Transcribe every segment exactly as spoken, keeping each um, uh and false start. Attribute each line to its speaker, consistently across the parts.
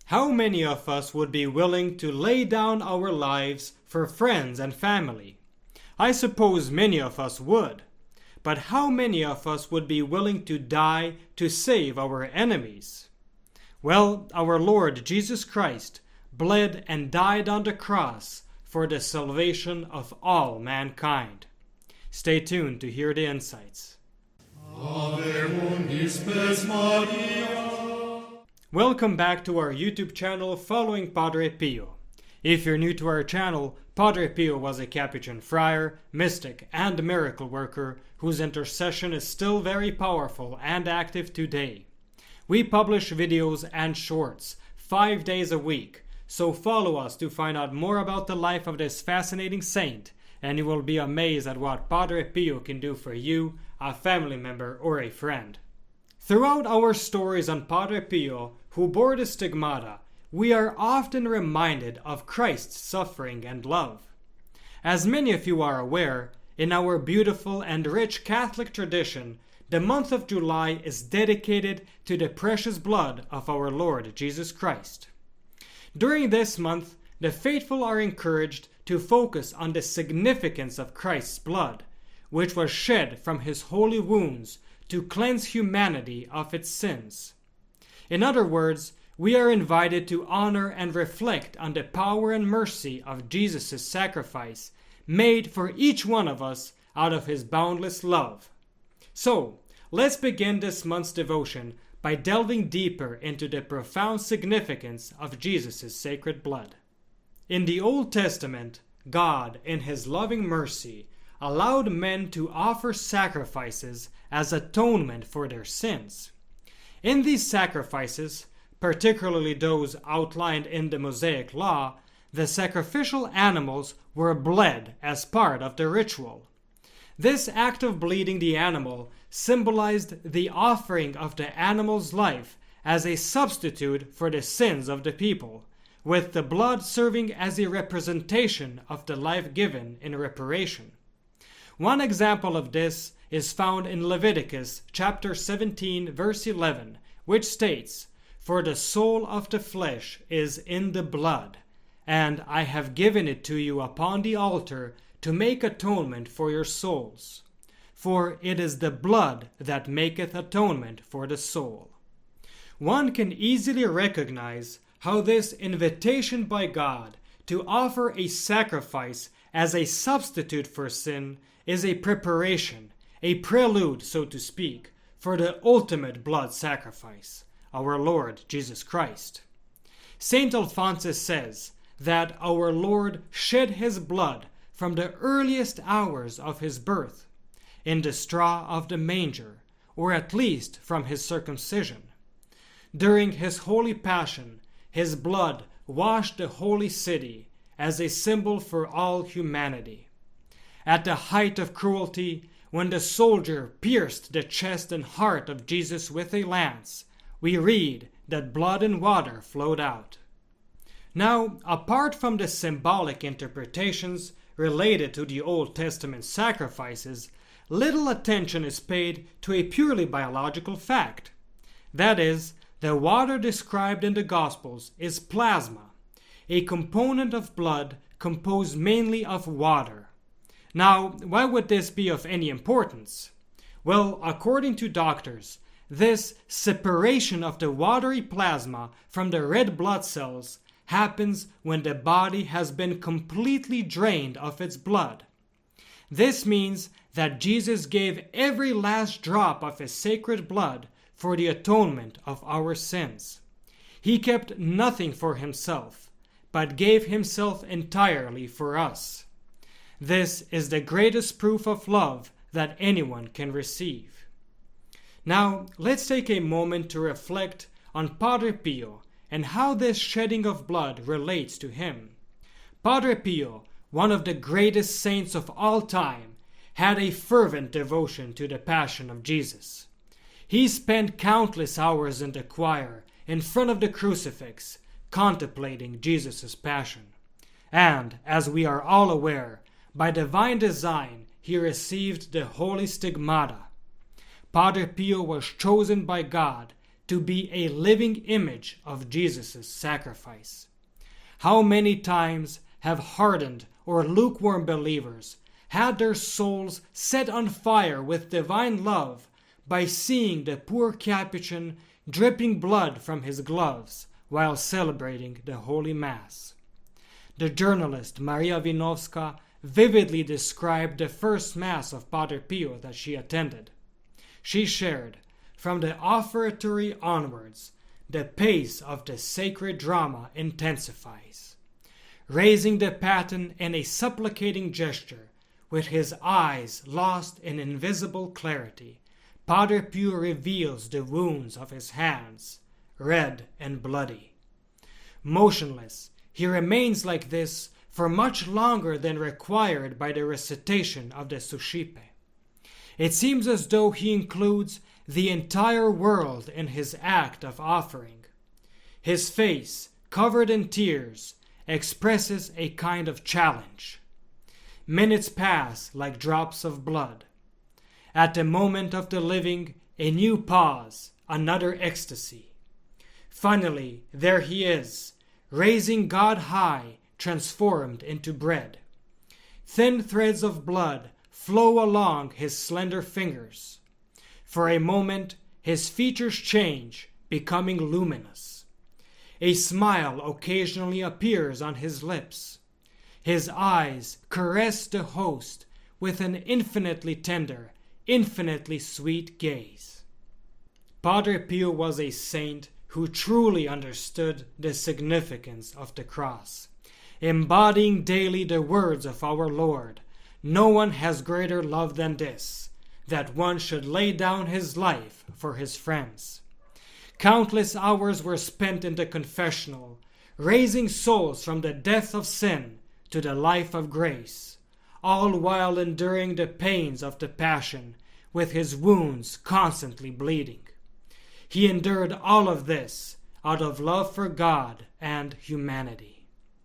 Speaker 1: How many of us would be willing to lay down our lives for friends and family? I suppose many of us would. But how many of us would be willing to die to save our enemies? Well, our Lord Jesus Christ bled and died on the cross for the salvation of all mankind. Stay tuned to hear the insights. Welcome back to our YouTube channel following Padre Pio. If you're new to our channel, Padre Pio was a Capuchin friar, mystic, and miracle worker whose intercession is still very powerful and active today. We publish videos and shorts five days a week, so follow us to find out more about the life of this fascinating saint, and you will be amazed at what Padre Pio can do for you, a family member, or a friend. Throughout our stories on Padre Pio, who bore the stigmata, we are often reminded of Christ's suffering and love. As many of you are aware, in our beautiful and rich Catholic tradition, the month of July is dedicated to the precious blood of our Lord Jesus Christ. During this month, the faithful are encouraged to focus on the significance of Christ's blood, which was shed from his holy wounds to cleanse humanity of its sins. In other words, we are invited to honor and reflect on the power and mercy of Jesus' sacrifice made for each one of us out of his boundless love. So, let's begin this month's devotion by delving deeper into the profound significance of Jesus' sacred blood. In the Old Testament, God, in his loving mercy, allowed men to offer sacrifices as atonement for their sins. In these sacrifices, particularly those outlined in the Mosaic Law, the sacrificial animals were bled as part of the ritual. This act of bleeding the animal symbolized the offering of the animal's life as a substitute for the sins of the people, with the blood serving as a representation of the life given in reparation. One example of this is found in Leviticus chapter seventeen, verse eleven, which states, "For the soul of the flesh is in the blood, and I have given it to you upon the altar to make atonement for your souls. For it is the blood that maketh atonement for the soul." One can easily recognize how this invitation by God to offer a sacrifice as a substitute for sin is a preparation, a prelude, so to speak, for the ultimate blood sacrifice, our Lord Jesus Christ. Saint Alphonsus says that our Lord shed his blood from the earliest hours of his birth, in the straw of the manger, or at least from his circumcision. During his holy passion, his blood washed the holy city as a symbol for all humanity. At the height of cruelty, when the soldier pierced the chest and heart of Jesus with a lance, we read that blood and water flowed out. Now, apart from the symbolic interpretations related to the Old Testament sacrifices, little attention is paid to a purely biological fact. That is, the water described in the Gospels is plasma, a component of blood composed mainly of water. Now, why would this be of any importance? Well, according to doctors, this separation of the watery plasma from the red blood cells happens when the body has been completely drained of its blood. This means that Jesus gave every last drop of his sacred blood for the atonement of our sins. He kept nothing for himself, but gave himself entirely for us. This is the greatest proof of love that anyone can receive. Now, let's take a moment to reflect on Padre Pio and how this shedding of blood relates to him. Padre Pio, one of the greatest saints of all time, had a fervent devotion to the Passion of Jesus. He spent countless hours in the choir in front of the crucifix, contemplating Jesus' passion. And, as we are all aware, by divine design, he received the holy stigmata. Padre Pio was chosen by God to be a living image of Jesus' sacrifice. How many times have hardened or lukewarm believers had their souls set on fire with divine love by seeing the poor Capuchin dripping blood from his gloves while celebrating the Holy Mass. The journalist Maria Winovska vividly described the first Mass of Padre Pio that she attended. She shared, from the offertory onwards, the pace of the sacred drama intensifies. Raising the paten in a supplicating gesture, with his eyes lost in invisible clarity, Padre Pio reveals the wounds of his hands, red and bloody. Motionless, he remains like this for much longer than required by the recitation of the Suscipe. It seems as though he includes the entire world in his act of offering. His face, covered in tears, expresses a kind of challenge. Minutes pass like drops of blood. At the moment of the living, a new pause, another ecstasy. Finally, there he is, raising God high, transformed into bread. Thin threads of blood flow along his slender fingers. For a moment, his features change, becoming luminous. A smile occasionally appears on his lips. His eyes caress the host with an infinitely tender, infinitely sweet gaze. Padre Pio was a saint who truly understood the significance of the cross, embodying daily the words of our Lord, "No one has greater love than this, that one should lay down his life for his friends." Countless hours were spent in the confessional, raising souls from the death of sin to the life of grace, all while enduring the pains of the Passion, with his wounds constantly bleeding. He endured all of this out of love for God and humanity.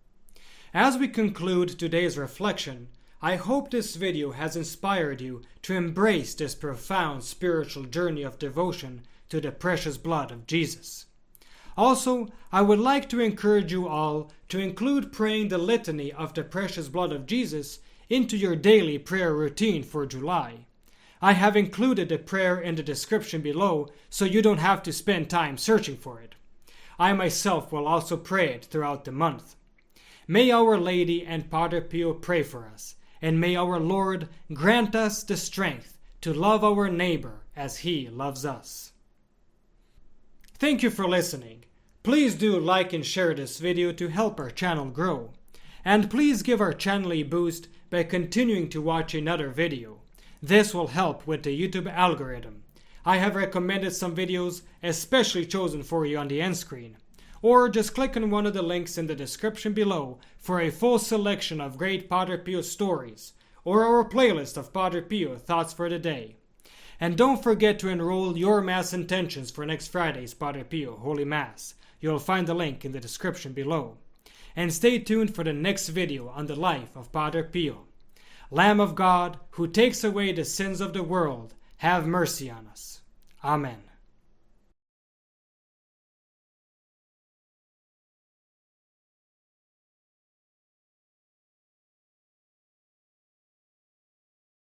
Speaker 1: As we conclude today's reflection, I hope this video has inspired you to embrace this profound spiritual journey of devotion to the precious blood of Jesus. Also, I would like to encourage you all to include praying the litany of the precious blood of Jesus into your daily prayer routine for July. I have included the prayer in the description below so you don't have to spend time searching for it. I myself will also pray it throughout the month. May Our Lady and Padre Pio pray for us, and may our Lord grant us the strength to love our neighbor as he loves us. Thank you for listening. Please do like and share this video to help our channel grow. And please give our channel a boost by continuing to watch another video. This will help with the YouTube algorithm. I have recommended some videos especially chosen for you on the end screen. Or just click on one of the links in the description below for a full selection of great Padre Pio stories, or our playlist of Padre Pio thoughts for the day. And don't forget to enroll your Mass intentions for next Friday's Padre Pio Holy Mass. You'll find the link in the description below. And stay tuned for the next video on the life of Padre Pio. Lamb of God, who takes away the sins of the world, have mercy on us. Amen.